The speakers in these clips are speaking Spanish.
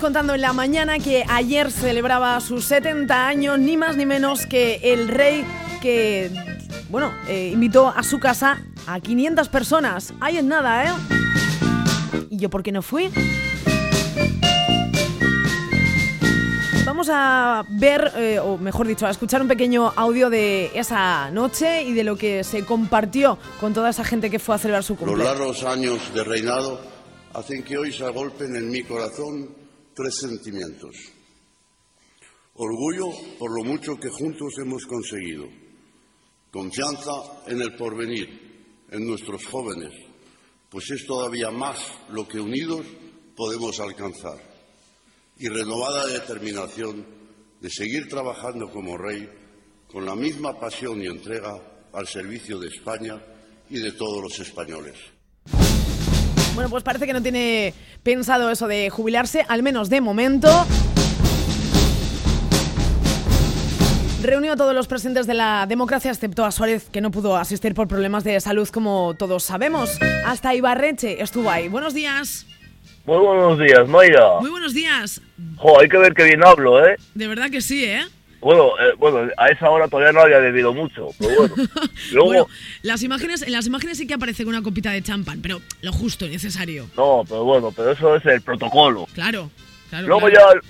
contando en la mañana que ayer celebraba sus 70 años, ni más ni menos que el rey que, invitó a su casa a 500 personas. Ahí es nada, ¿eh? ¿Y yo por qué no fui? Vamos a ver, o mejor dicho, a escuchar un pequeño audio de esa noche y de lo que se compartió con toda esa gente que fue a celebrar su cumpleaños. Los largos años de reinado hacen que hoy se agolpen en mi corazón tres sentimientos. Orgullo por lo mucho que juntos hemos conseguido. Confianza en el porvenir, en nuestros jóvenes, pues es todavía más lo que unidos podemos alcanzar. Y renovada determinación de seguir trabajando como rey con la misma pasión y entrega al servicio de España y de todos los españoles. Bueno, pues parece que no tiene pensado eso de jubilarse, al menos de momento. Reunió a todos los presentes de la democracia, excepto a Suárez, que no pudo asistir por problemas de salud, como todos sabemos. Hasta Ibarretxe estuvo ahí. Buenos días. Muy buenos días, Mayra. Muy buenos días. Hay que ver qué bien hablo, ¿eh? De verdad que sí, ¿eh? Bueno, a esa hora todavía no había bebido mucho, pero bueno. Luego... Bueno, en las imágenes sí que aparece con una copita de champán, pero lo justo y necesario. No, pero eso es el protocolo. Claro. Luego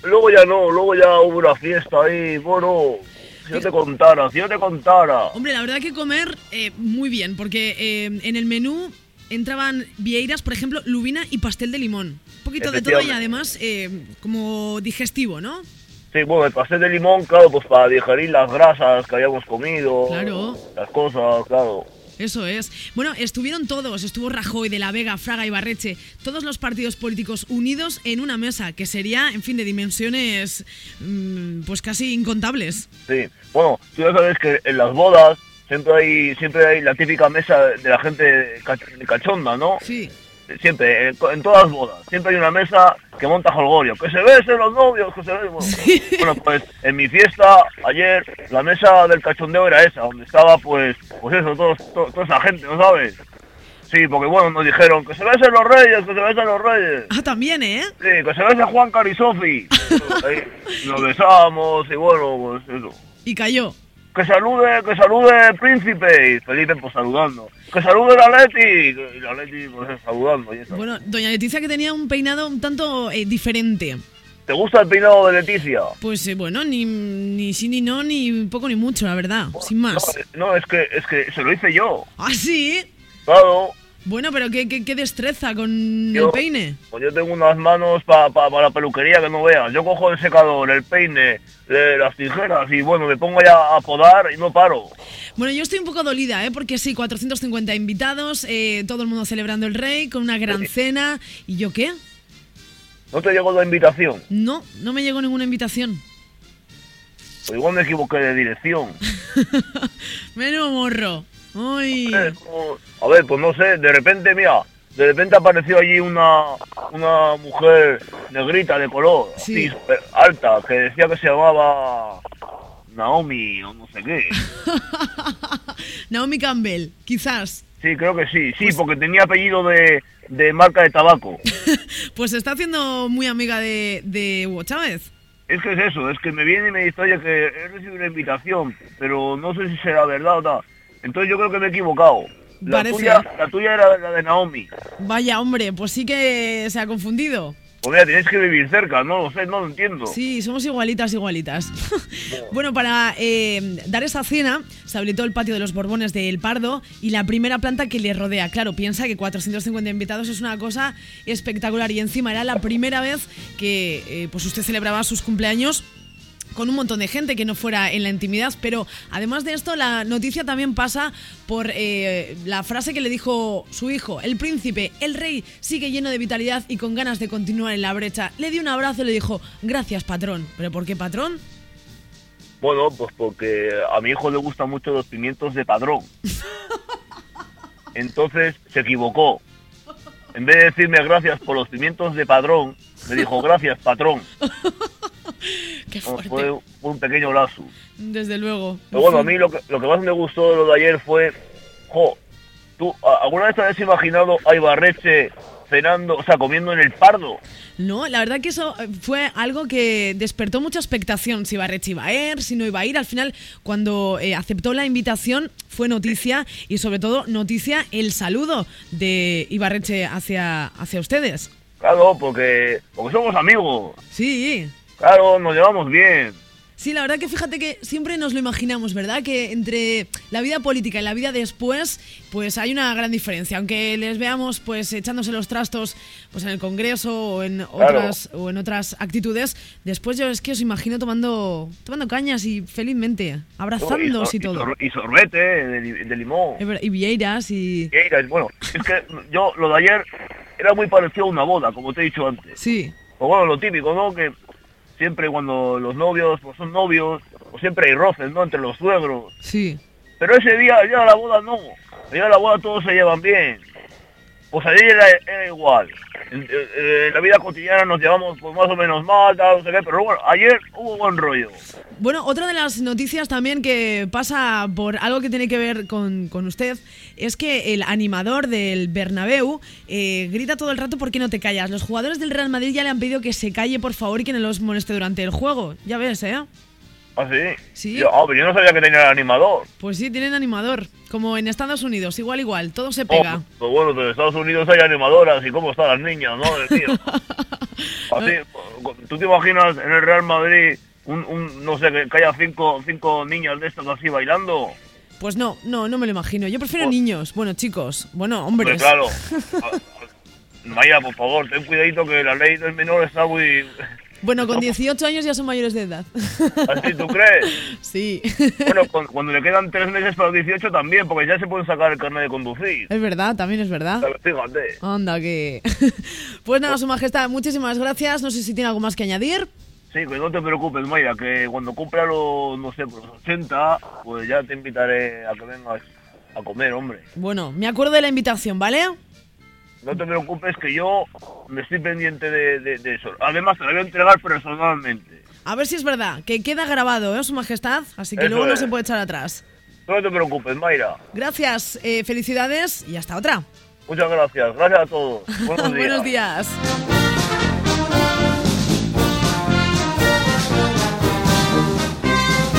ya hubo una fiesta ahí, bueno... Si yo te contara. Hombre, la verdad que comer muy bien, porque en el menú entraban vieiras, por ejemplo, lubina y pastel de limón. Un poquito de todo y además como digestivo, ¿no? Sí, bueno, el pastel de limón, claro, pues para digerir las grasas que habíamos comido. Claro. Las cosas, claro. Eso es. Bueno, estuvieron todos, estuvo Rajoy, De la Vega, Fraga, Ibarretxe, todos los partidos políticos unidos en una mesa, que sería, en fin, de dimensiones pues casi incontables. Sí, bueno, tú ya sabes que en las bodas siempre hay la típica mesa de la gente cachonda, ¿no? Sí. Siempre, en todas las bodas, siempre hay una mesa que monta jolgorio, que se besen los novios, que se besen. Sí. Bueno, pues en mi fiesta ayer, la mesa del cachondeo era esa, donde estaba pues eso, toda esa gente, ¿no sabes? Sí, porque bueno, nos dijeron que se besen los reyes. Ah, también, ¿eh? Sí, que se besen Juan Carisofi. Ahí nos besamos y bueno, pues eso. Y cayó. Que salude el príncipe, y Felipe pues saludando. Que salude la Leti, y la Leti pues saludando. Y eso. Bueno, doña Leticia, que tenía un peinado un tanto diferente. ¿Te gusta el peinado de Leticia? Pues ni sí ni no, ni poco ni mucho, la verdad, sin más. No, es que se lo hice yo. ¿Ah, sí? Claro. Bueno, pero qué destreza con el peine. Pues yo tengo unas manos para la peluquería que no veas. Yo cojo el secador, el peine, las tijeras y bueno, me pongo ya a podar y no paro. Bueno, yo estoy un poco dolida, porque sí, 450 invitados, todo el mundo celebrando el rey, con una gran cena. ¿Y yo qué? ¿No te llegó la invitación? No me llegó ninguna invitación. Pues igual me equivoqué de dirección. Menudo morro. Uy. A ver, pues no sé, de repente apareció allí una mujer negrita de color, sí, así, alta, que decía que se llamaba Naomi o no sé qué. Naomi Campbell, quizás. Sí, creo que sí, pues... porque tenía apellido de marca de tabaco. Pues se está haciendo muy amiga de Hugo Chávez. Es que es eso, es que me viene y me dice, oye, que he recibido una invitación, pero no sé si será verdad o no. Entonces yo creo que me he equivocado. La tuya era la de Naomi. Vaya, hombre, pues sí que se ha confundido. Pues mira, tienes que vivir cerca, no lo sé, no lo entiendo. Sí, somos igualitas. Bueno, para dar esa cena se habilitó el patio de los Borbones de El Pardo y la primera planta que le rodea. Claro, piensa que 450 invitados es una cosa espectacular y encima era la primera vez que pues usted celebraba sus cumpleaños con un montón de gente que no fuera en la intimidad, pero además de esto la noticia también pasa por la frase que le dijo su hijo, el príncipe, el rey sigue lleno de vitalidad y con ganas de continuar en la brecha. Le dio un abrazo y le dijo, gracias patrón. ¿Pero por qué patrón? Bueno, pues porque a mi hijo le gustan mucho los pimientos de Padrón. Entonces se equivocó. En vez de decirme gracias por los pimientos de Padrón, me dijo gracias patrón. Qué fuerte. Fue un pequeño lapsus. Desde luego. Pero bueno, a mí lo que más me gustó de lo de ayer fue... ¿Tú alguna vez te has imaginado a Ibarretxe cenando, o sea, comiendo en el Pardo. No, la verdad que eso fue algo que despertó mucha expectación. Si Ibarretxe iba a ir, si no iba a ir. Al final, cuando aceptó la invitación, fue noticia y sobre todo noticia el saludo de Ibarretxe hacia ustedes. Claro, porque somos amigos. Sí. Claro, nos llevamos bien. Sí, la verdad que fíjate que siempre nos lo imaginamos, ¿verdad? Que entre la vida política y la vida después, pues hay una gran diferencia. Aunque les veamos pues echándose los trastos pues en el Congreso o en otras actitudes, después yo es que os imagino tomando cañas y felizmente, abrazándoos y todo. Y sorbete de limón. Y vieiras y... Vieiras, bueno, es que yo lo de ayer era muy parecido a una boda, como te he dicho antes. Sí. Pues bueno, lo típico, ¿no? Que siempre cuando los novios pues son novios, pues siempre hay roces, ¿no? Entre los suegros. Sí. Pero ese día, el día de la boda no. El día de la boda todos se llevan bien. Pues ayer era igual. En la vida cotidiana nos llevamos pues más o menos mal, tal, no sé qué, pero bueno, ayer hubo buen rollo. Bueno, otra de las noticias también que pasa por algo que tiene que ver con usted es que el animador del Bernabéu grita todo el rato ¿por qué no te callas? Los jugadores del Real Madrid ya le han pedido que se calle por favor y que no los moleste durante el juego. Ya ves, ¿eh? ¿Ah, sí? Sí. Pero yo no sabía que tenía el animador. Pues sí, tienen animador. Como en Estados Unidos, igual, todo se pega. Pues bueno, en Estados Unidos hay animadoras y cómo están las niñas, ¿no? Tío. Así, ¿tú te imaginas en el Real Madrid no sé, que haya cinco niñas de estas así bailando? Pues no me lo imagino. Yo prefiero niños, bueno, chicos, bueno, hombres. Pues claro. Maya, por favor, ten cuidadito que la ley del menor está muy... Bueno, con 18 años ya son mayores de edad. ¿Así tú crees? Sí. Bueno, cuando le quedan 3 meses para los 18 también, porque ya se pueden sacar el carnet de conducir. Es verdad, también es verdad. Fíjate. Anda, que... Pues nada, Su Majestad, muchísimas gracias. No sé si tiene algo más que añadir. Sí, que no te preocupes, Mayra, que cuando cumpla los, no sé, por los 80, pues ya te invitaré a que vengas a comer, hombre. Bueno, me acuerdo de la invitación, ¿vale? No te preocupes que yo me estoy pendiente de eso. Además, te la voy a entregar personalmente. A ver si es verdad, que queda grabado, ¿eh, Su Majestad? Así que Eso luego no es. se puede echar atrás. No te preocupes, Mayra. Gracias, felicidades y hasta otra. Muchas gracias. Gracias a todos. Buenos días. Buenos días.